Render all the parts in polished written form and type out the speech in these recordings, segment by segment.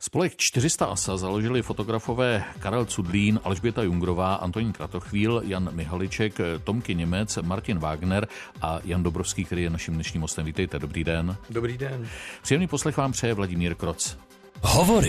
Spolek 400 ASA založili fotografové Karel Cudlín, Alžběta Jungrová, Antonín Kratochvíl, Jan Mihaliček, Tomky Němec, Martin Wagner a Jan Dobrovský, který je naším dnešním hostem. Vítejte, dobrý den. Dobrý den. Příjemný poslech vám přeje Vladimír Kroc. Hovory.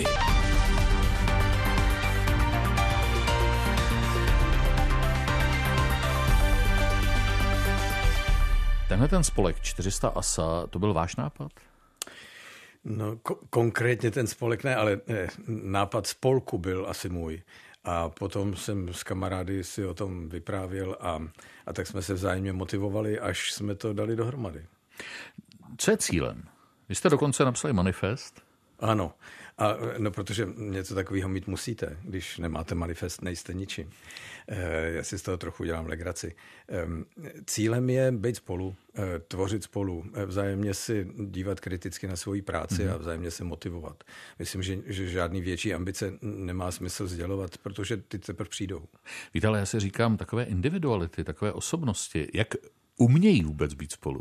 Tenhle ten spolek 400 ASA, to byl váš nápad? No, konkrétně ten spolek ne, ale nápad spolku byl asi můj. A potom jsem s kamarády si o tom vyprávěl a tak jsme se vzájemně motivovali, až jsme to dali dohromady. Co je cílem? Vy jste dokonce napsali manifest? Ano, protože něco takového mít musíte. Když nemáte manifest, nejste ničím. Já si z toho trochu dělám legraci. Cílem je být spolu, tvořit spolu, vzájemně si dívat kriticky na svoji práci a vzájemně se motivovat. Myslím, že žádný větší ambice nemá smysl sdělovat, protože ty teprve přijdou. Víte, ale já si říkám, takové individuality, takové osobnosti, jak umějí vůbec být spolu?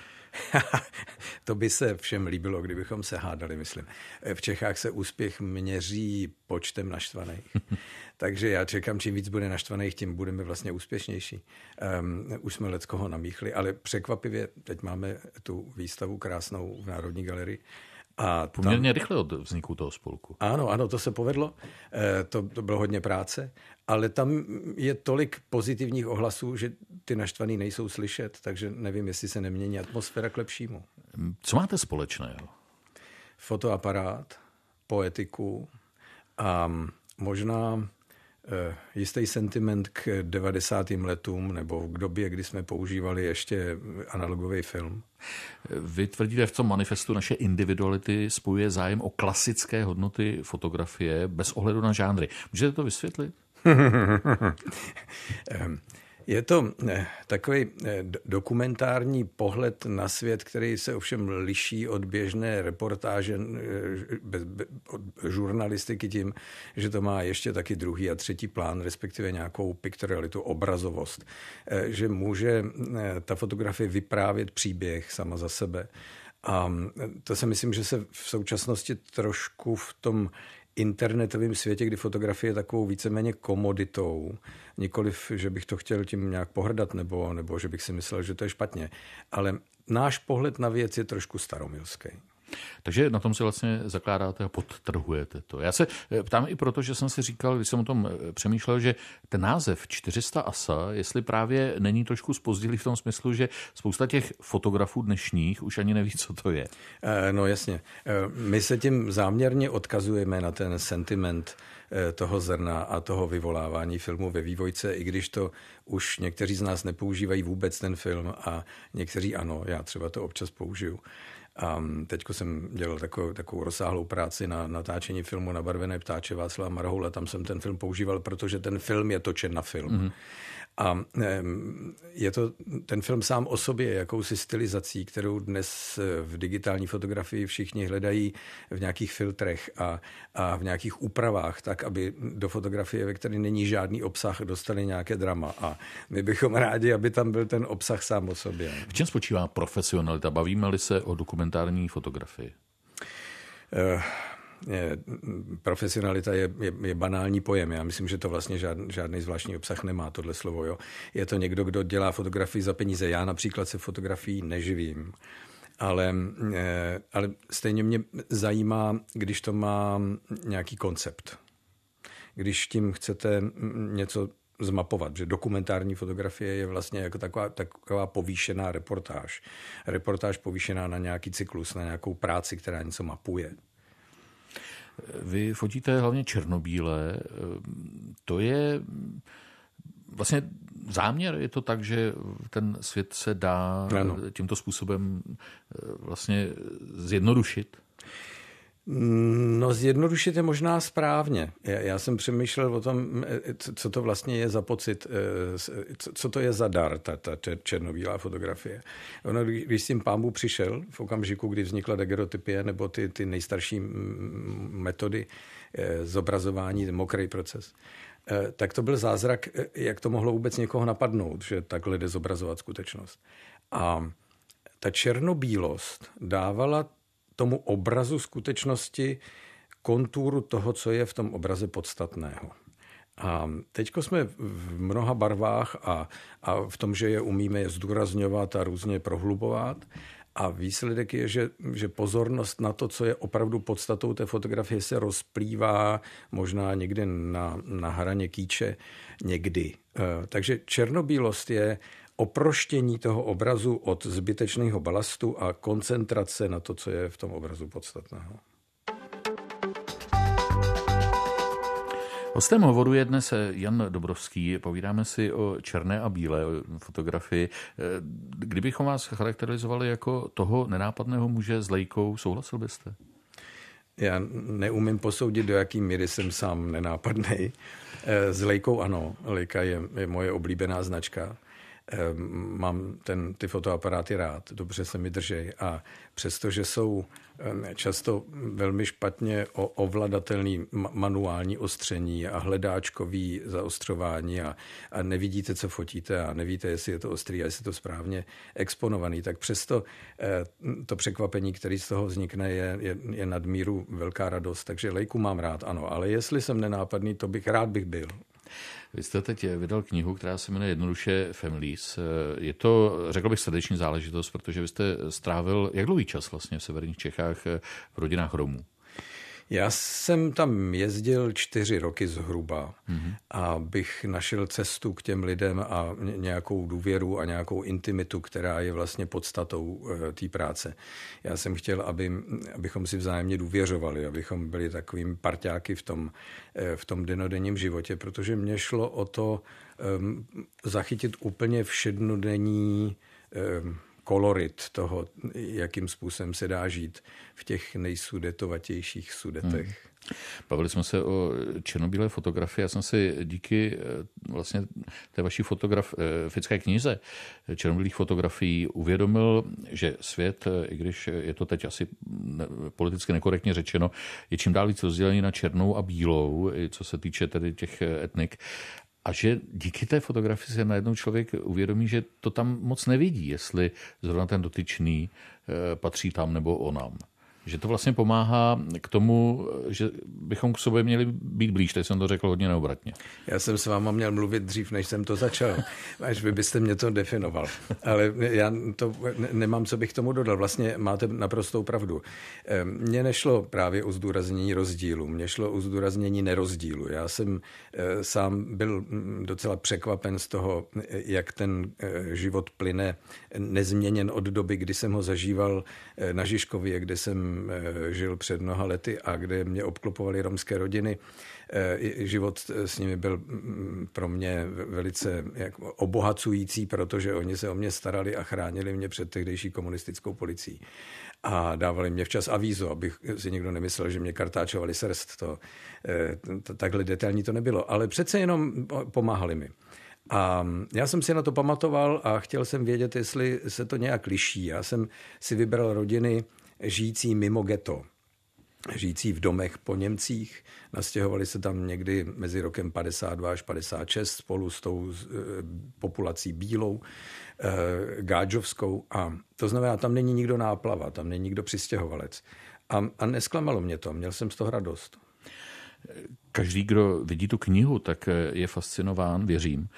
To by se všem líbilo, kdybychom se hádali, myslím. V Čechách se úspěch měří počtem naštvaných. Takže já čekám, čím víc bude naštvaných, tím budeme vlastně úspěšnější. Už jsme leckoho namíchli, ale překvapivě teď máme tu výstavu krásnou v Národní galerii. A poměrně rychle od vzniku toho spolku. Ano, to se povedlo. To bylo hodně práce, ale tam je tolik pozitivních ohlasů, že ty naštvaný nejsou slyšet, takže nevím, jestli se nemění atmosféra k lepšímu. Co máte společného? Fotoaparát, poetiku a možná jistý sentiment k 90. letům nebo k době, kdy jsme používali ještě analogový film. Vy tvrdíte, v tom manifestu naše individuality spojuje zájem o klasické hodnoty fotografie bez ohledu na žánry. Můžete to vysvětlit? Je to takový dokumentární pohled na svět, který se ovšem liší od běžné reportáže, od žurnalistiky tím, že to má ještě taky druhý a třetí plán, respektive nějakou pictorialitu, obrazovost. Že může ta fotografie vyprávět příběh sama za sebe. A to si myslím, že se v současnosti trošku v tom internetovém světě, kdy fotografie je takovou víceméně komoditou, nikoliv, že bych to chtěl tím nějak pohrdat, nebo že bych si myslel, že to je špatně, ale náš pohled na věc je trošku staromilský. Takže na tom se vlastně zakládáte a podtrhujete to. Já se ptám i proto, že jsem si říkal, když jsem o tom přemýšlel, že ten název 400 ASA, jestli právě není trošku zpozdilý v tom smyslu, že spousta těch fotografů dnešních už ani neví, co to je. No jasně. My se tím záměrně odkazujeme na ten sentiment toho zrna a toho vyvolávání filmu ve vývojce, i když to už někteří z nás nepoužívají vůbec ten film a někteří ano, já třeba to občas použiju. A teďko jsem dělal takovou rozsáhlou práci na natáčení filmu Nabarvené ptáče Václava Marhoula. Tam jsem ten film používal, protože ten film je točen na film. A je to ten film sám o sobě jakousi stylizací, kterou dnes v digitální fotografii všichni hledají v nějakých filtrech a v nějakých úpravách, tak, aby do fotografie, ve které není žádný obsah, dostali nějaké drama. A my bychom rádi, aby tam byl ten obsah sám o sobě. V čem spočívá profesionalita? Bavíme-li se o dokumentární fotografii? Profesionalita je banální pojem. Já myslím, že to vlastně žádný zvláštní obsah nemá, tohle slovo. Jo. Je to někdo, kdo dělá fotografii za peníze. Já například se fotografií neživím. Ale stejně mě zajímá, když to má nějaký koncept. Když tím chcete něco zmapovat, že dokumentární fotografie je vlastně jako taková povýšená reportáž. Reportáž povýšená na nějaký cyklus, na nějakou práci, která něco mapuje. Vy fotíte hlavně černobílé. To je vlastně záměr, je to tak, že ten svět se dá tímto způsobem vlastně zjednodušit? No, zjednodušit je možná správně. Já jsem přemýšlel o tom, co to vlastně je za pocit, co to je za dar, ta černobílá fotografie. Ono, když s tím Pán Bůh přišel, v okamžiku, kdy vznikla daguerreotypie nebo ty nejstarší metody zobrazování, ten mokrý proces, tak to byl zázrak, jak to mohlo vůbec někoho napadnout, že takhle jde zobrazovat skutečnost. A ta černobílost dávala tomu obrazu skutečnosti konturu toho, co je v tom obraze podstatného. A teďko jsme v mnoha barvách a v tom, že je umíme zdůrazňovat a různě prohlubovat. A výsledek je, že pozornost na to, co je opravdu podstatou té fotografie, se rozplývá možná někdy na hraně kýče někdy. Takže černobílost je oproštění toho obrazu od zbytečného balastu a koncentrace na to, co je v tom obrazu podstatného. Hostem hovoru je dnes Jan Dobrovský. Povídáme si o černé a bílé fotografii. Kdybychom vás charakterizovali jako toho nenápadného muže s lejkou, souhlasil byste? Já neumím posoudit, do jaký míry jsem sám nenápadnej. S lejkou ano. Lejka je moje oblíbená značka. Mám ty fotoaparáty rád, dobře se mi držej a přestože jsou často velmi špatně ovladatelný manuální ostření a hledáčkový zaostřování a nevidíte, co fotíte a nevíte, jestli je to ostrý a jestli je to správně exponovaný, tak přesto to překvapení, který z toho vznikne, je nadmíru velká radost. Takže lejku mám rád, ano, ale jestli jsem nenápadný, to rád bych byl. Vy jste teď vydal knihu, která se jmenuje jednoduše Families. Je to, řekl bych, srdeční záležitost, protože vy jste strávil jak dlouhý čas vlastně v severních Čechách v rodinách Romů? Já jsem tam jezdil 4 roky zhruba, abych našel cestu k těm lidem a nějakou důvěru a nějakou intimitu, která je vlastně podstatou té práce. Já jsem chtěl, abychom si vzájemně důvěřovali, abychom byli takovými parťáky v tom dennodenním životě, protože mě šlo o to zachytit úplně všednodenní kolorit toho, jakým způsobem se dá žít v těch nejsudetovatějších sudetech. Bavili jsme se o černobílé fotografii. Já jsem si díky vlastně té vaší fotografické knize černobílých fotografií uvědomil, že svět, i když je to teď asi politicky nekorektně řečeno, je čím dál víc rozdělený na černou a bílou, co se týče tedy těch etnik. A že díky té fotografii se najednou člověk uvědomí, že to tam moc nevidí, jestli zrovna ten dotyčný patří tam nebo onam. Že to vlastně pomáhá k tomu, že bychom k sobě měli být blíž. Teď jsem to řekl hodně neobratně. Já jsem s váma měl mluvit dřív, než jsem to začal, až vy byste mě to definoval. Ale já to nemám, co bych tomu dodal. Vlastně máte naprostou pravdu. Mně nešlo právě o zdůraznění rozdílu, mně šlo o zdůraznění nerozdílu. Já jsem sám byl docela překvapen z toho, jak ten život plyne nezměněn od doby, kdy jsem ho zažíval na Žižkově, kde jsem žil před mnoha lety a kde mě obklopovaly romské rodiny. Život s nimi byl pro mě velice obohacující, protože oni se o mě starali a chránili mě před tehdejší komunistickou policií. A dávali mě včas avízo, abych si někdo nemyslel, že mě kartáčovali srst. Takhle detailní to nebylo, ale přece jenom pomáhali mi. A já jsem si na to pamatoval a chtěl jsem vědět, jestli se to nějak liší. Já jsem si vybral rodiny žijící mimo ghetto, žijící v domech po Němcích. Nastěhovali se tam někdy mezi rokem 52 až 56 spolu s tou populací bílou, gádžovskou. A to znamená, tam není nikdo náplava, tam není nikdo přistěhovalec. A nesklamalo mě to, měl jsem z toho radost. Každý, kdo vidí tu knihu, tak je fascinován, věřím,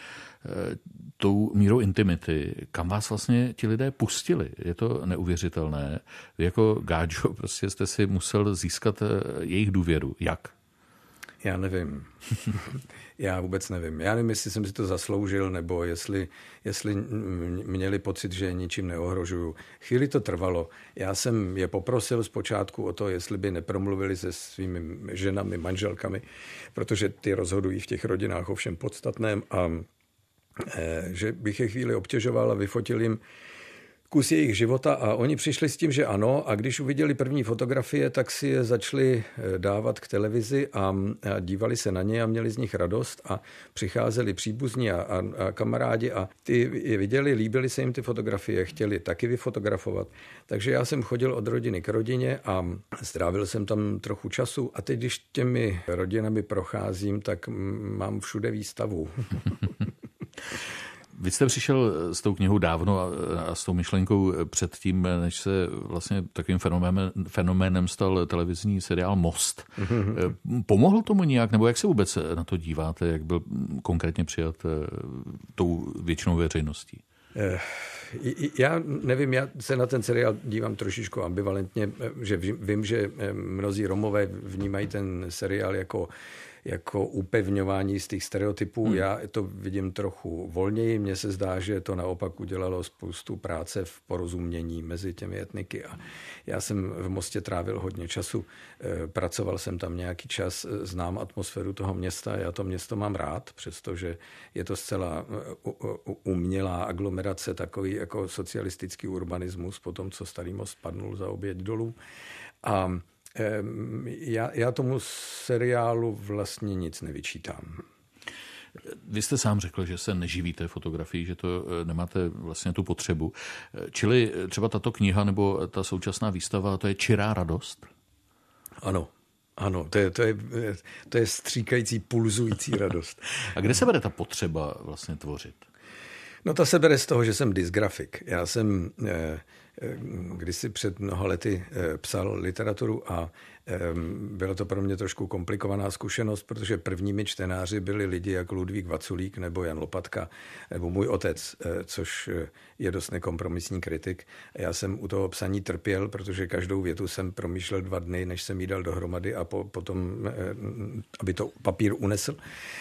tou mírou intimity, kam vás vlastně ti lidé pustili. Je to neuvěřitelné. Vy jako Gádžo prostě jste si musel získat jejich důvěru. Jak? Já nevím. Já vůbec nevím. Já nevím, jestli jsem si to zasloužil, nebo jestli měli pocit, že ničím neohrožuju. Chvíli to trvalo. Já jsem je poprosil zpočátku o to, jestli by nepromluvili se svými ženami, manželkami, protože ty rozhodují v těch rodinách o všem podstatném a že bych je chvíli obtěžoval a vyfotil jim kus jejich života a oni přišli s tím, že ano, a když uviděli první fotografie, tak si je začali dávat k televizi a dívali se na ně a měli z nich radost a přicházeli příbuzní a kamarádi a ty je viděli, líbily se jim ty fotografie, chtěli taky vyfotografovat. Takže já jsem chodil od rodiny k rodině a strávil jsem tam trochu času a teď, když těmi rodinami procházím, tak mám všude výstavu. Vy jste přišel s tou knihou dávno a s tou myšlenkou předtím, než se vlastně takovým fenoménem stal televizní seriál Most. Pomohl tomu nějak, nebo jak se vůbec na to díváte, jak byl konkrétně přijat tou většinou veřejností? Já nevím, já se na ten seriál dívám trošičku ambivalentně, že vím, že mnozí Romové vnímají ten seriál jako upevňování z těch stereotypů. Já to vidím trochu volněji. Mně se zdá, že to naopak udělalo spoustu práce v porozumění mezi těmi etniky. A já jsem v Mostě trávil hodně času. Pracoval jsem tam nějaký čas, znám atmosféru toho města. Já to město mám rád, přestože je to zcela umělá aglomerace, takový jako socialistický urbanismus po tom, co Starý Most padnul za oběť dolů. A já tomu seriálu vlastně nic nevyčítám. Vy jste sám řekl, že se neživíte fotografií, že to nemáte vlastně tu potřebu. Čili třeba tato kniha nebo ta současná výstava, to je čirá radost? Ano, to je stříkající, pulzující radost. A kde se bere ta potřeba vlastně tvořit? No ta se bere z toho, že jsem dysgrafik. Já jsem kdysi před mnoha lety psal literaturu a byla to pro mě trošku komplikovaná zkušenost, protože prvními čtenáři byli lidi jako Ludvík Vaculík nebo Jan Lopatka nebo můj otec, což je dost nekompromisní kritik. Já jsem u toho psaní trpěl, protože každou větu jsem promýšlel 2 dny, než jsem jí dal dohromady a potom, aby to papír unesl.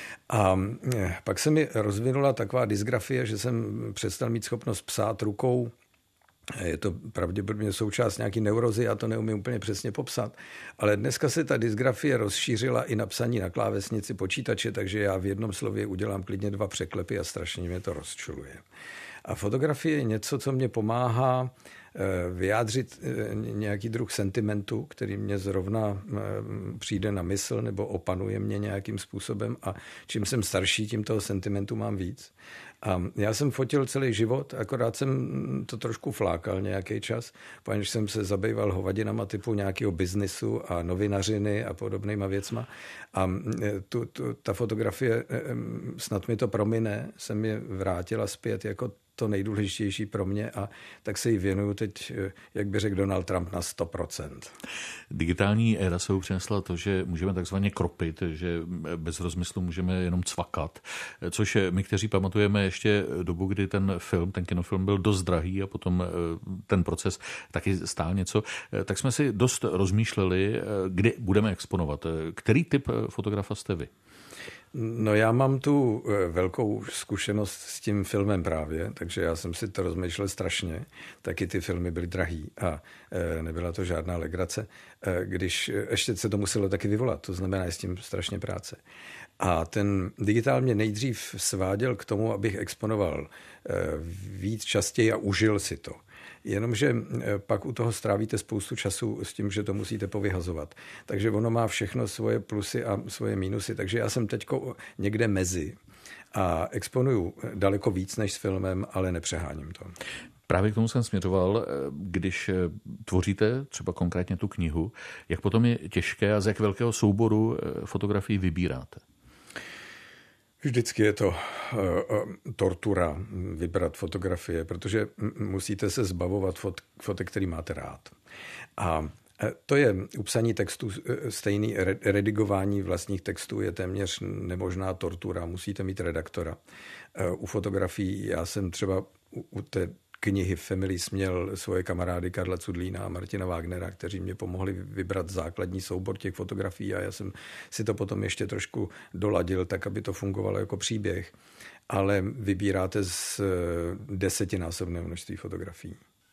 A pak se mi rozvinula taková dysgrafie, že jsem přestal mít schopnost psát rukou. Je to pravděpodobně součást nějaký neurozy, já to neumím úplně přesně popsat, ale dneska se ta dysgrafie rozšířila i na psaní na klávesnici počítače, takže já v jednom slově udělám klidně 2 překlepy a strašně mě to rozčuluje. A fotografie je něco, co mě pomáhá vyjádřit nějaký druh sentimentu, který mě zrovna přijde na mysl nebo opanuje mě nějakým způsobem a čím jsem starší, tím toho sentimentu mám víc. A já jsem fotil celý život, akorát jsem to trošku flákal nějaký čas, protože jsem se zabýval hovadinama typu nějakého biznisu a novinařiny a podobnýma věcma. A ta fotografie, snad mi to promine, se mi vrátila zpět jako to nejdůležitější pro mě a tak se jí věnuju teď, jak by řekl Donald Trump, na 100%. Digitální éra se přinesla to, že můžeme takzvaně kropit, že bez rozmyslu můžeme jenom cvakat, což my, kteří pamatujeme ještě dobu, kdy ten kinofilm byl dost drahý a potom ten proces taky stál něco, tak jsme si dost rozmýšleli, kdy budeme exponovat. Který typ fotografa jste vy? No já mám tu velkou zkušenost s tím filmem právě, takže já jsem si to rozmýšlel strašně. Taky ty filmy byly drahý a nebyla to žádná legrace, když ještě se to muselo taky vyvolat, to znamená, je s tím strašně práce. A ten digitál mě nejdřív sváděl k tomu, abych exponoval víc častěji a užil si to. Jenomže pak u toho strávíte spoustu času s tím, že to musíte povyhazovat. Takže ono má všechno svoje plusy a svoje mínusy. Takže já jsem teďko někde mezi a exponuju daleko víc než s filmem, ale nepřeháním to. Právě k tomu jsem směřoval, když tvoříte třeba konkrétně tu knihu, jak potom je těžké a z jak velkého souboru fotografií vybíráte? Vždycky je to tortura vybrat fotografie, protože musíte se zbavovat fotek, který máte rád. A to je u psaní textů stejný, redigování vlastních textů je téměř nemožná tortura, musíte mít redaktora. U fotografií já jsem třeba u té knihy Families měl svoje kamarády Karla Cudlína a Martina Wagnera, kteří mě pomohli vybrat základní soubor těch fotografií a já jsem si to potom ještě trošku doladil, tak aby to fungovalo jako příběh. Ale vybíráte z 10násobného množství fotografií.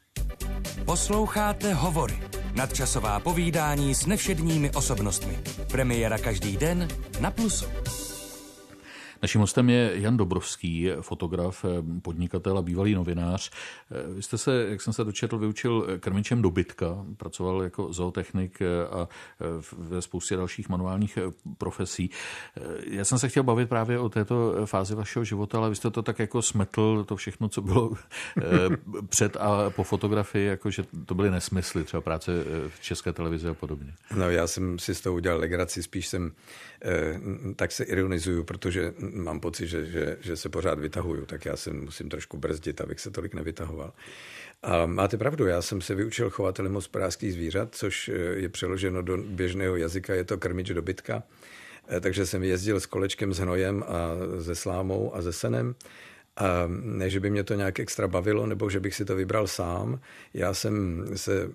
Posloucháte Hovory. Nadčasová povídání s nevšedními osobnostmi. Premiéra každý den na Plusu. Naším hostem je Jan Dobrovský, fotograf, podnikatel a bývalý novinář. Vy jste se, jak jsem se dočetl, vyučil krmičem dobytka, pracoval jako zootechnik a ve spoustě dalších manuálních profesí. Já jsem se chtěl bavit právě o této fázi vašeho života, ale vy jste to tak jako smetl, to všechno, co bylo před a po fotografii, jako že to byly nesmysly, třeba práce v České televizi a podobně. No já jsem si z toho udělal legraci, spíš jsem, tak se ironizuju, protože mám pocit, že se pořád vytahuju, tak já se musím trošku brzdit, abych se tolik nevytahoval. A máte pravdu, já jsem se vyučil chovatelem hospodářských zvířat, což je přeloženo do běžného jazyka, je to krmič dobytka. Takže jsem jezdil s kolečkem s hnojem a se slámou a se senem. A ne, že by mě to nějak extra bavilo, nebo že bych si to vybral sám. Já jsem se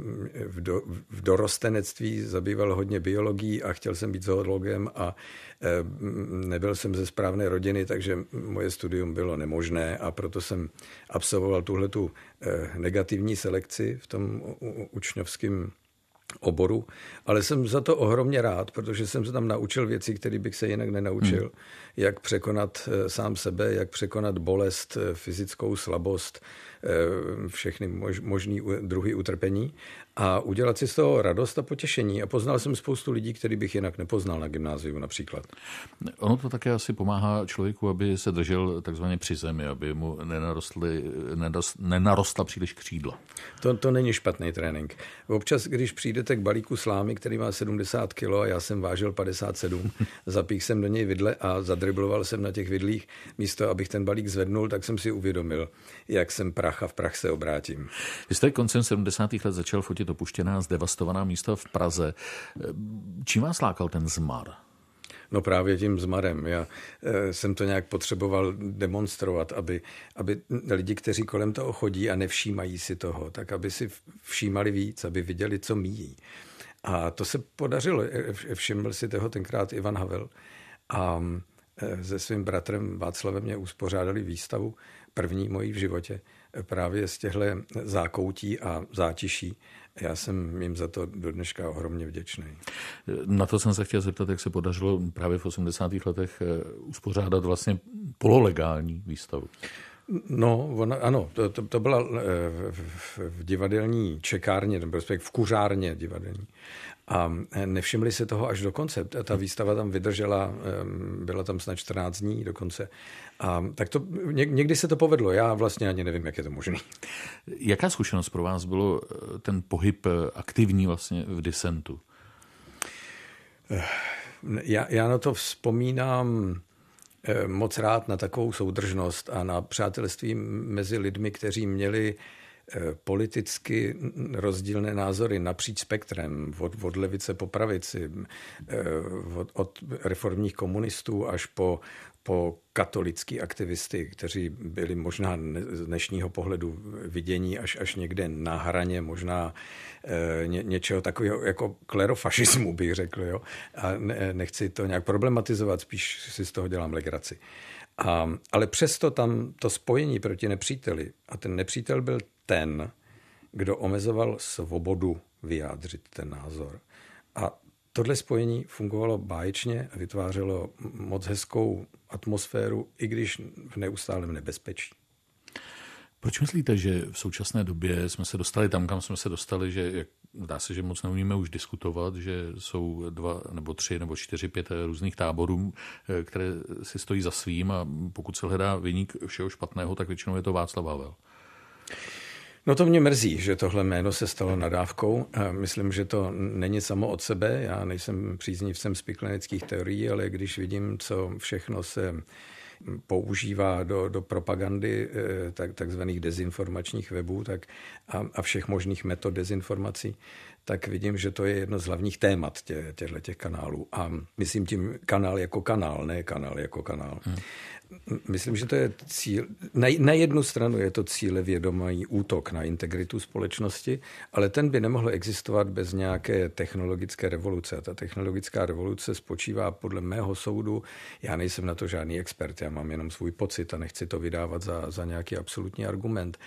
v dorostenectví zabýval hodně biologií a chtěl jsem být zoologem a nebyl jsem ze správné rodiny, takže moje studium bylo nemožné a proto jsem absolvoval tuhletu negativní selekci v tom učňovském oboru, ale jsem za to ohromně rád, protože jsem se tam naučil věci, které bych se jinak nenaučil. Jak překonat sám sebe, jak překonat bolest, fyzickou slabost, všechny možný druhy utrpení a udělat si z toho radost a potěšení. A poznal jsem spoustu lidí, který bych jinak nepoznal na gymnáziu například. Ono to také asi pomáhá člověku, aby se držel takzvaně při zemi, aby mu nenarostla příliš křídla. To není špatný trénink. Občas, když přijdete k balíku slámy, který má 70 kg a já jsem vážil 57, zapích jsem do něj vidle a zadribloval jsem na těch vidlích. Místo, abych ten balík zvednul, tak jsem si uvědomil, jak jsem prach a v prach se obrátím. Vy jste koncem 70. let začal fotit opuštěná, zdevastovaná místa v Praze. Čím vás lákal ten zmar? No právě tím zmarem. Já jsem to nějak potřeboval demonstrovat, aby lidi, kteří kolem toho chodí a nevšímají si toho, tak aby si všímali víc, aby viděli, co míjí. A to se podařilo. Všiml si toho tenkrát Ivan Havel a se svým bratrem Václavem mě uspořádali výstavu, první mojí v životě, právě z těchto zákoutí a zátiší. Já jsem jim za to do dneška ohromně vděčný. Na to jsem se chtěl zeptat, jak se podařilo právě v 80. letech uspořádat vlastně pololegální výstavu. No, ano, to byla v divadelní čekárně, nebo v kuřárně divadelní. A nevšimli se toho až do konce. Ta výstava tam vydržela, byla tam snad 14 dní dokonce. A tak to, někdy se to povedlo, já vlastně ani nevím, jak je to možné. Jaká zkušenost pro vás bylo ten pohyb aktivní vlastně v disentu? Já na to vzpomínám moc rád, na takovou soudržnost a na přátelství mezi lidmi, kteří měli politicky rozdílné názory napříč spektrem, od levice po pravici, od reformních komunistů až po katolický aktivisty, kteří byli možná z dnešního pohledu vidění až někde na hraně možná něčeho takového jako klerofašismu, bych řekl. Jo? A nechci to nějak problematizovat, spíš si z toho dělám legraci. Ale přesto tam to spojení proti nepříteli, a ten nepřítel byl ten, kdo omezoval svobodu vyjádřit ten názor. A tohle spojení fungovalo báječně a vytvářelo moc hezkou atmosféru, i když v neustálém nebezpečí. Proč myslíte, že v současné době jsme se dostali tam, kam jsme se dostali, že dá se, že moc neumíme už diskutovat, že jsou 2 nebo 3 nebo 4, 5 různých táborů, které si stojí za svým a pokud se hledá viník všeho špatného, tak většinou je to Václav Havel? No to mě mrzí, že tohle jméno se stalo nadávkou. Myslím, že to není samo od sebe. Já nejsem příznivcem spiklenických teorií, ale když vidím, co všechno se používá do propagandy takzvaných dezinformačních webů a všech možných metod dezinformací, tak vidím, že to je jedno z hlavních témat těchto kanálů. A myslím tím kanál jako kanál, ne kanál jako kanál. Myslím, že to je cíl. Na jednu stranu je to cílevědomý útok na integritu společnosti, ale ten by nemohl existovat bez nějaké technologické revoluce. A ta technologická revoluce spočívá podle mého soudu, já nejsem na to žádný expert, já mám jenom svůj pocit a nechci to vydávat za nějaký absolutní argument.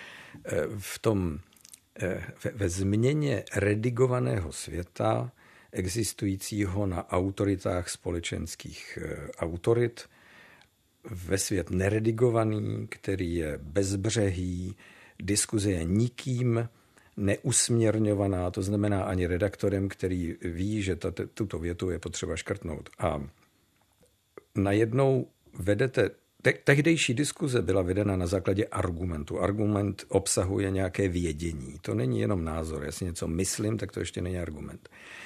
Ve změně redigovaného světa, existujícího na autoritách společenských autorit, ve svět neredigovaný, který je bezbřehý, diskuze je nikým neusměrňovaná, to znamená ani redaktorem, který ví, že tuto větu je potřeba škrtnout. A najednou vedete. Tehdejší diskuze byla vedena na základě argumentu. Argument obsahuje nějaké vědění. To není jenom názor. Jestli něco myslím, tak to ještě není argument.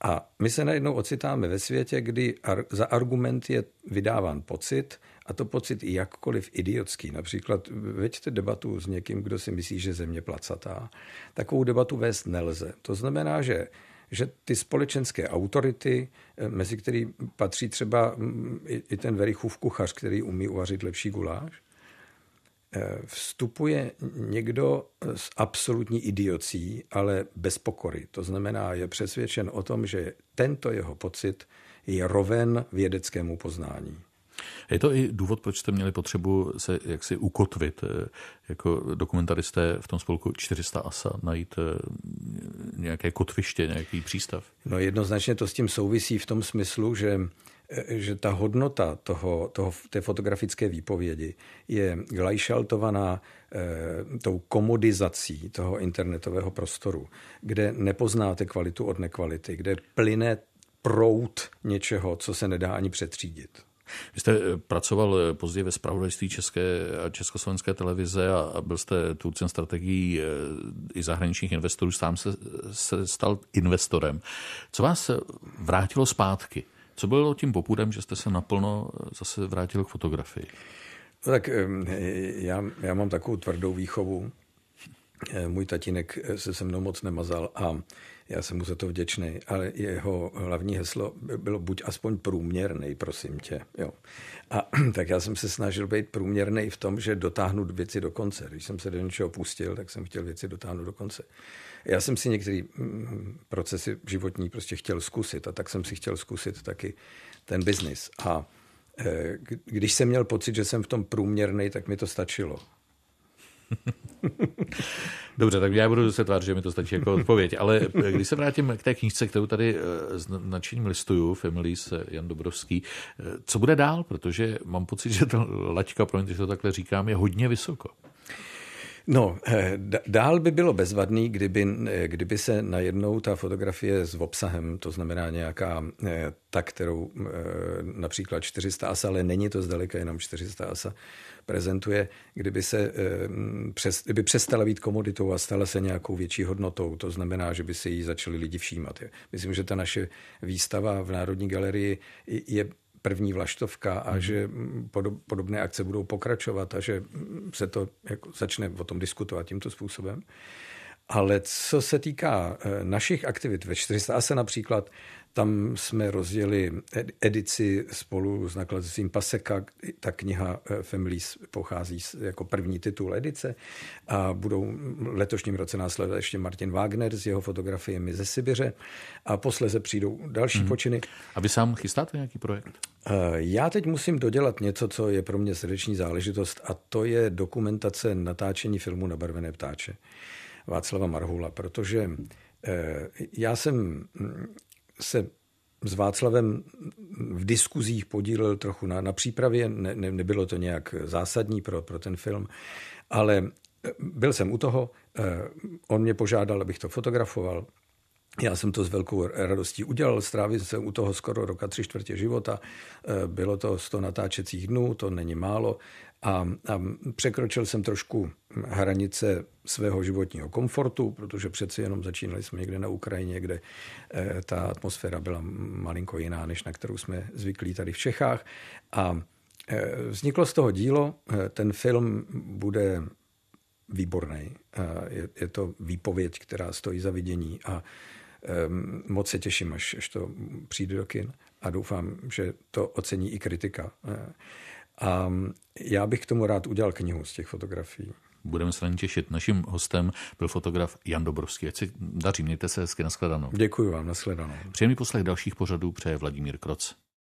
A my se najednou ocitáme ve světě, kdy za argument je vydáván pocit, a to pocit i jakkoliv idiotský. Například veďte debatu s někým, kdo si myslí, že země placatá. Takovou debatu vést nelze. To znamená, že ty společenské autority, mezi který patří třeba i ten Verichův kuchař, který umí uvařit lepší guláš, vstupuje někdo s absolutní idiocí, ale bez pokory. To znamená, je přesvědčen o tom, že tento jeho pocit je roven vědeckému poznání. Je to i důvod, proč jste měli potřebu se jaksi ukotvit jako dokumentaristé v tom spolku 400 ASA, najít nějaké kotviště, nějaký přístav? No jednoznačně to s tím souvisí v tom smyslu, že ta hodnota té fotografické výpovědi je glajšaltovaná tou komodizací toho internetového prostoru, kde nepoznáte kvalitu od nekvality, kde plyne proud něčeho, co se nedá ani přetřídit. Vy jste pracoval později ve zpravodajství České a Československé televize a byl jste tvůrcem strategií i zahraničních investorů, sám se stal investorem. Co vás vrátilo zpátky? Co bylo tím popudem, že jste se naplno zase vrátil k fotografii? No tak já mám takovou tvrdou výchovu. Můj tatínek se mnou moc nemazal a já jsem mu za to vděčný, ale jeho hlavní heslo bylo buď aspoň průměrnej, prosím tě. Jo. A tak já jsem se snažil být průměrnej v tom, že dotáhnu věci do konce. Když jsem se do něčeho pustil, tak jsem chtěl věci dotáhnout do konce. Já jsem si některé procesy životní prostě chtěl zkusit a tak jsem si chtěl zkusit taky ten biznis. A když jsem měl pocit, že jsem v tom průměrnej, tak mi to stačilo. Dobře, tak já budu se tvářit, že mi to stačí jako odpověď, ale když se vrátím k té knížce, kterou tady s nadšením listuju, Families, Jan Dobrovský, co bude dál? Protože mám pocit, že ta laťka, promiňte, že to takhle říkám, je hodně vysoko. No, dál by bylo bezvadný, kdyby se najednou ta fotografie s obsahem, to znamená nějaká ta, kterou například 400 ASA, ale není to zdaleka jenom 400 ASA, prezentuje, kdyby přestala být komoditou a stala se nějakou větší hodnotou. To znamená, že by se jí začali lidi všímat. Myslím, že ta naše výstava v Národní galerii je první vlaštovka a že podobné akce budou pokračovat a že se to začne o tom diskutovat tímto způsobem. Ale co se týká našich aktivit ve 400 ASA například, tam jsme rozjeli edici spolu s nakladatelstvím Paseka. Ta kniha Families pochází jako první titul edice a budou v letošním roce následovat ještě Martin Wagner s jeho fotografiemi ze Sibiře a posléze přijdou další počiny. A vy sám chystáte nějaký projekt? Já teď musím dodělat něco, co je pro mě srdeční záležitost a to je dokumentace natáčení filmu Nabarvené ptáče Václava Marhula, protože já jsem se s Václavem v diskuzích podílel trochu na přípravě, nebylo to nějak zásadní pro ten film, ale byl jsem u toho, on mě požádal, abych to fotografoval. Já jsem to s velkou radostí udělal, strávil jsem u toho skoro roka 3/4 života, bylo to 100 natáčecích dnů, to není málo a překročil jsem trošku hranice svého životního komfortu, protože přeci jenom začínali jsme někde na Ukrajině, kde ta atmosféra byla malinko jiná, než na kterou jsme zvyklí tady v Čechách a vzniklo z toho dílo, ten film bude výborný, je to výpověď, která stojí za vidění a moc se těším, až to přijde do kin a doufám, že to ocení i kritika. A já bych k tomu rád udělal knihu z těch fotografií. Budeme se na ní těšit. Naším hostem byl fotograf Jan Dobrovský. Ať si daří, mějte se hezky, nashledanou. Děkuji vám, nashledanou. Příjemný poslech dalších pořadů přeje Vladimír Kroc.